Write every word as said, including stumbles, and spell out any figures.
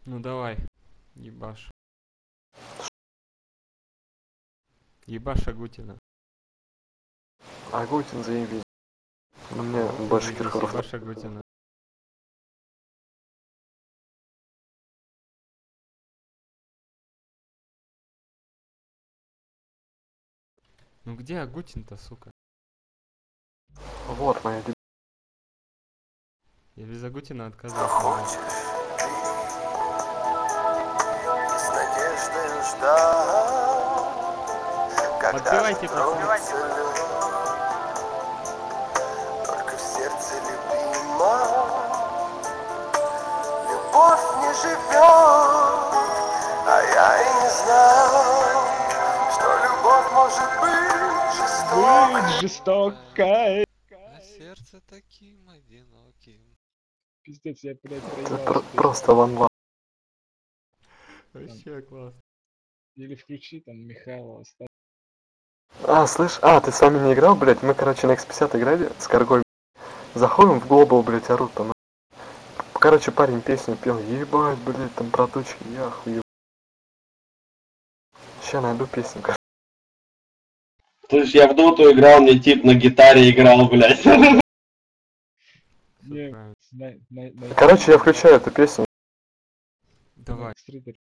Ну давай, ебаш. Ебаш Агутина. Агутин заебись. Но мне Вот, больше заебись, Киркоров. ебаш Агутина. Ну где Агутин-то, сука? Вот моя любимая. Я без Агутина отказываюсь на мать. С надеждой ждал, когда же Подпевайте, пацаны. прольется лед. Только в сердце любима любовь не живет, а я и не знал, что любовь может быть жестокой. Быть жестокой. А сердце таким одиноким. Пиздец, я, блядь, Это проебал про- эту песню. просто ван. Вообще класс. Или включи там Михайлова. оставь. А, слышь, а, ты с вами не играл, блядь? Мы, короче, на икс пятьдесят играли с Каргой. Заходим в глобал, блядь, орут там. Короче, парень песню пел, ебать, блядь, там про тучки, я охуел. Ща найду песню, короче. Слышь, я в доту играл, мне тип на гитаре играл, блядь. Всё Не, правильно. на- на- найти Короче, я надо, включаю эту песню. Давай. стрит